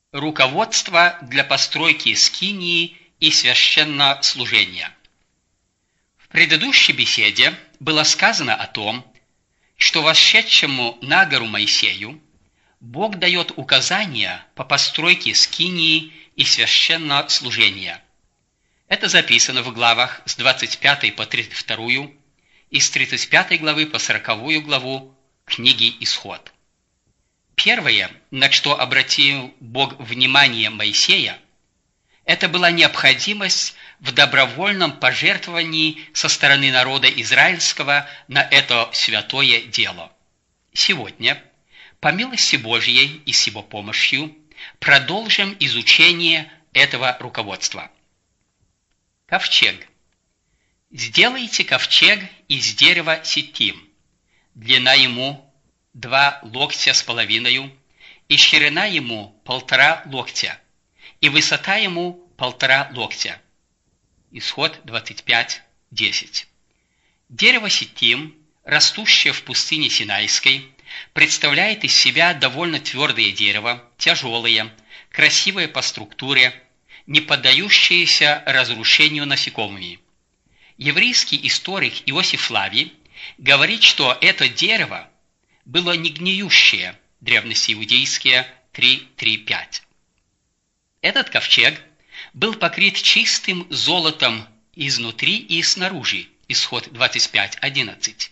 Руководство для постройки скинии и священнослужения. В предыдущей беседе было сказано о том, что восшедшему на гору Моисею Бог дает указания по постройке скинии и священнослужения. Это записано в главах с 25 по 32 и с 35 главы по 40 главу книги «Исход». Первое, на что обратил Бог внимание Моисея, это была необходимость в добровольном пожертвовании со стороны народа израильского на это святое дело. Сегодня, по милости Божьей и с Его помощью, продолжим изучение этого руководства. Ковчег. Сделайте ковчег из дерева ситим. Длина ему 2 локтя с половиной, и ширина ему 1,5 локтя, и высота ему 1,5 локтя. Исход 25:10. Дерево ситим, растущее в пустыне Синайской, представляет из себя довольно твердое дерево, тяжелое, красивое по структуре, не поддающееся разрушению насекомыми. Еврейский историк Иосиф Флавий говорит, что это дерево было не гниющее, древности иудейские 3:3-5. Этот ковчег был покрыт чистым золотом изнутри и снаружи, исход 25:11.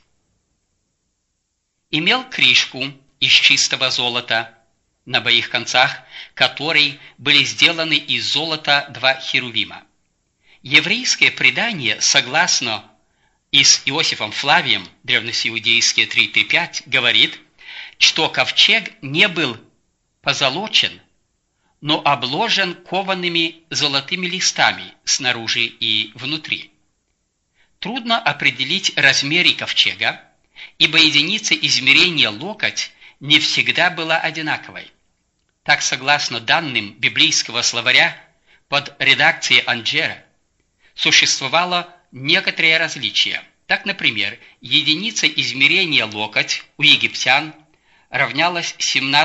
Имел крышку из чистого золота, на обоих концах которой были сделаны из золота 2 херувима. Еврейское предание, согласно и с Иосифом Флавием, древности иудейские 3:3-5, говорит, что ковчег не был позолочен, но обложен коваными золотыми листами снаружи и внутри. Трудно определить размеры ковчега, ибо единица измерения локоть не всегда была одинаковой. Так, согласно данным библейского словаря под редакцией Анджера, существовало некоторые различия. Так, например, единица измерения локоть у египтян равнялась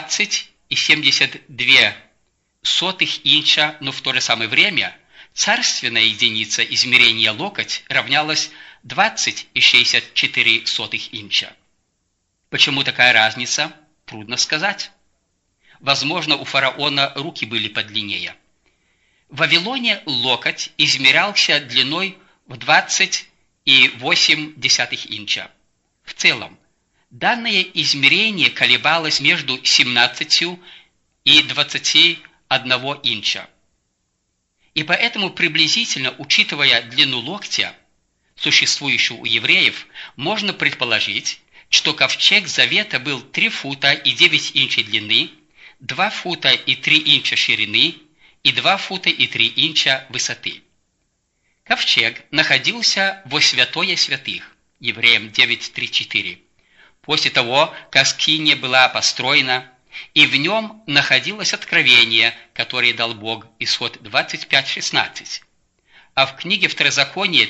17,72 инча, но в то же самое время царственная единица измерения локоть равнялась 20,64 инча. Почему такая разница? Трудно сказать. Возможно, у фараона руки были подлиннее. В Вавилоне локоть измерялся длиной в 20,8 инча. В целом, данное измерение колебалось между 17 и 21 инча. И поэтому, приблизительно учитывая длину локтя, существующую у евреев, можно предположить, что ковчег завета был 3 фута и 9 инчей длины, 2 фута и 3 инча ширины и 2 фута и 3 инча высоты. Ковчег находился во святое святых, Евреям 9:3-4, после того, как скиния была построена, и в нем находилось откровение, которое дал Бог, исход 25:16. А в книге Второзаконие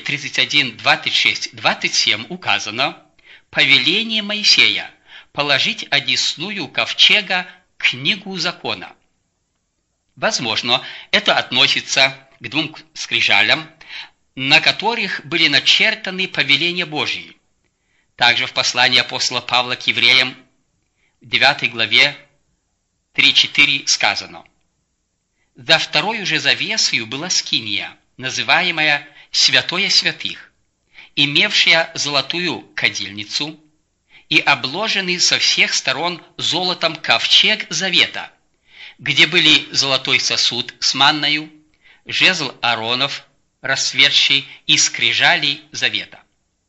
31:26-27 указано повеление Моисея положить одесную ковчега книгу закона. Возможно, это относится к 2 скрижалям, на которых были начертаны повеления Божьи. Также в послании апостола Павла к евреям, в 9 главе 3:4 сказано: «За второю же завесою была скиния, называемая Святое Святых, имевшая золотую кадильницу и обложенный со всех сторон золотом ковчег завета, где были золотой сосуд с манною, жезл Ааронов, расцветший, и скрижали завета».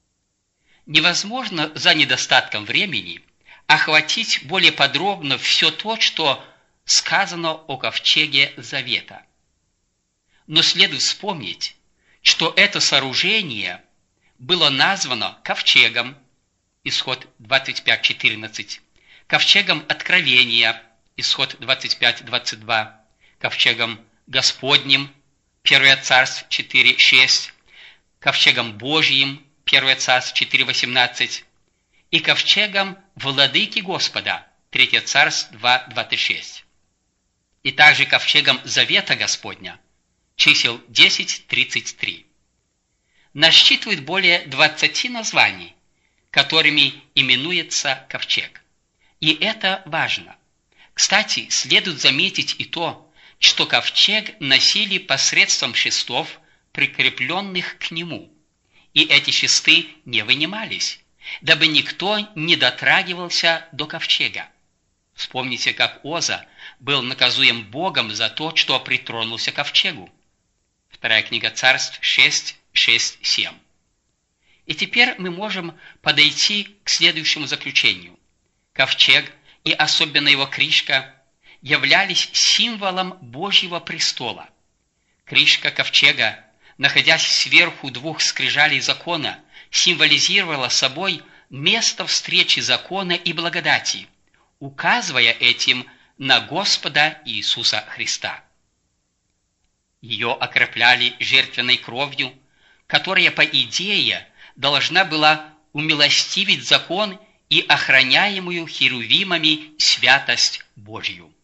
Невозможно за недостатком времени охватить более подробно все то, что сказано о ковчеге завета. Но следует вспомнить, что это сооружение было названо ковчегом, исход 25:14, ковчегом откровения, исход 25:22, ковчегом Господним, 1 Царств 4:6, ковчегом Божьим, 1 Царств 4:18, и ковчегом Владыки Господа, 3 Царств 2:26. и также ковчегом Завета Господня, чисел 10:33. Насчитывает более 20 названий, которыми именуется ковчег. И это важно. Кстати, следует заметить и то, что ковчег носили посредством шестов, прикрепленных к нему, и эти шесты не вынимались, дабы никто не дотрагивался до ковчега. Вспомните, как Оза был наказуем Богом за то, что притронулся к ковчегу. Вторая книга Царств 6:6-7. И теперь мы можем подойти к следующему заключению. Ковчег, и особенно его крышка, являлись символом Божьего престола. Крышка ковчега, находясь сверху двух скрижалей закона, символизировала собой место встречи закона и благодати, указывая этим на Господа Иисуса Христа. Ее окропляли жертвенной кровью, которая, по идее, должна была умилостивить закон и охраняемую херувимами святость Божью.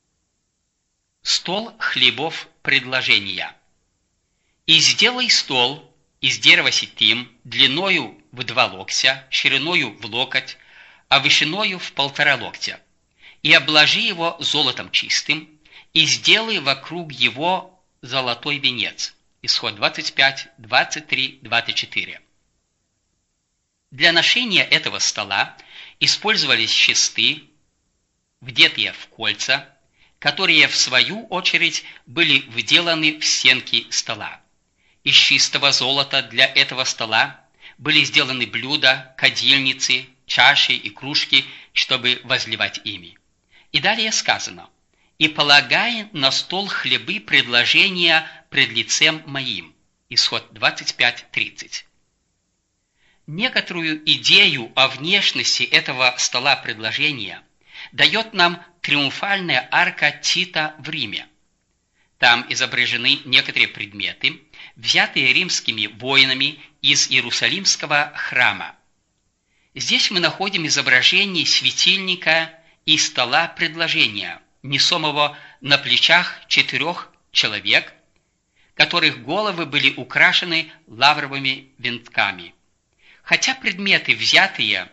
Стол хлебов предложения. «И сделай стол из дерева ситим, длиною в 2 локтя, шириною в локоть, а вышиною в 1,5 локтя, и обложи его золотом чистым, и сделай вокруг его золотой венец». Исход 25, 23, 24. Для ношения этого стола использовались шесты, вдетые в кольца, которые, в свою очередь, были вделаны в стенки стола. Из чистого золота для этого стола были сделаны блюда, кадильницы, чаши и кружки, чтобы возливать ими. И далее сказано: «И полагай на стол хлебы предложения пред лицем моим». Исход 25:30. Некоторую идею о внешности этого стола предложения дает нам триумфальная арка Тита в Риме. Там изображены некоторые предметы, взятые римскими воинами из Иерусалимского храма. Здесь мы находим изображение светильника и стола предложения, несомого на плечах 4 человек, которых головы были украшены лавровыми венками. Хотя предметы, взятые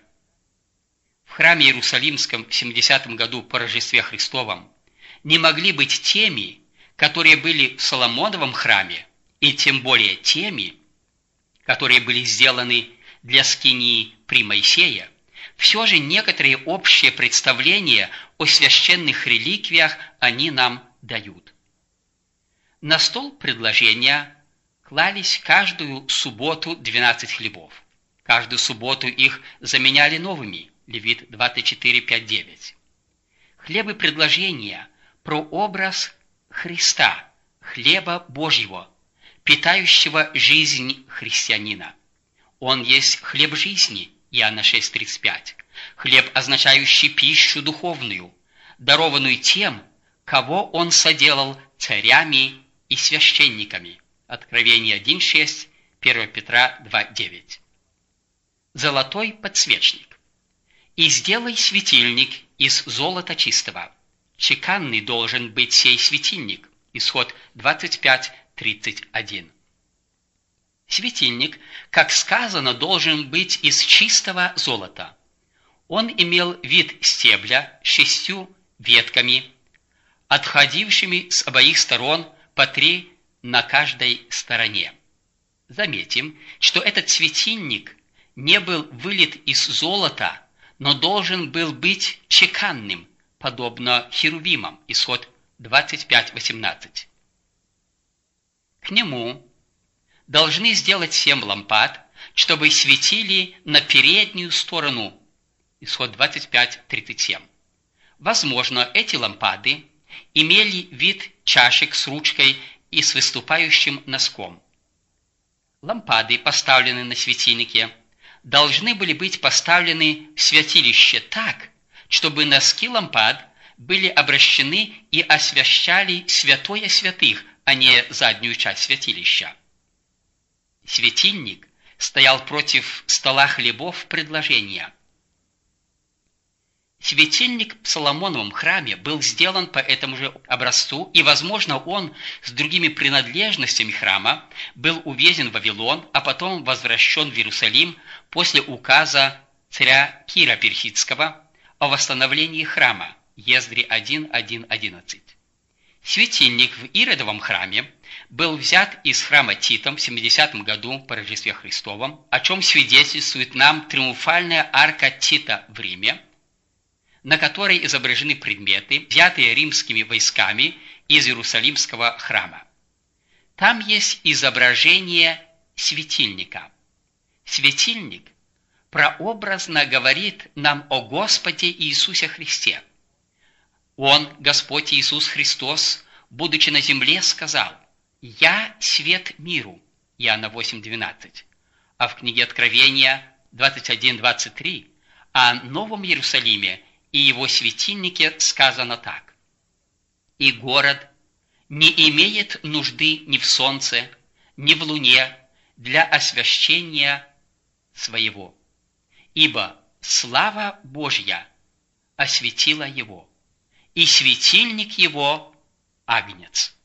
в храме Иерусалимском в 70 году по Рождестве Христовом, не могли быть теми, которые были в Соломоновом храме, и тем более теми, которые были сделаны для скинии при Моисее, все же некоторые общие представления о священных реликвиях они нам дают. На стол предложения клались каждую субботу 12 хлебов. Каждую субботу их заменяли новыми. Левит 24:5-9. Хлебы предложения – прообраз Христа, хлеба Божьего, питающего жизнь христианина. Он есть хлеб жизни, Иоанна 6:35, хлеб, означающий пищу духовную, дарованную тем, кого Он соделал царями и священниками. Откровение 1:6, 1 Петра 2:9. Золотой подсвечник. «И сделай светильник из золота чистого. Чеканный должен быть сей светильник». Исход 25:31. Светильник, как сказано, должен быть из чистого золота. Он имел вид стебля с 6 ветками, отходившими с обоих сторон по 3 на каждой стороне. Заметим, что этот светильник не был вылит из золота, но должен был быть чеканным, подобно херувимам. Исход 25:18. К нему должны сделать 7 лампад, чтобы светили на переднюю сторону. Исход 25:37. Возможно, эти лампады имели вид чашек с ручкой и с выступающим носком. Лампады, поставленные на светильнике, должны были быть поставлены в святилище так, чтобы носки лампад были обращены и освещали святое святых, а не заднюю часть святилища. Светильник стоял против стола хлебов предложения. Светильник в Соломоновом храме был сделан по этому же образцу, и, возможно, он с другими принадлежностями храма был увезен в Вавилон, а потом возвращен в Иерусалим после указа царя Кира Персидского о восстановлении храма, Ездри 1:1-11. Светильник в Иродовом храме был взят из храма Титом в 70 году по Рождестве Христовом, о чем свидетельствует нам триумфальная арка Тита в Риме, на которой изображены предметы, взятые римскими войсками из Иерусалимского храма. Там есть изображение светильника. Светильник прообразно говорит нам о Господе Иисусе Христе. Он, Господь Иисус Христос, будучи на земле, сказал: «Я свет миру» Иоанна 8:12, а в книге Откровения 21:23 о Новом Иерусалиме и его светильнике сказано так: «И город не имеет нужды ни в солнце, ни в луне для освещения своего, ибо слава Божья осветила его, и светильник его – агнец».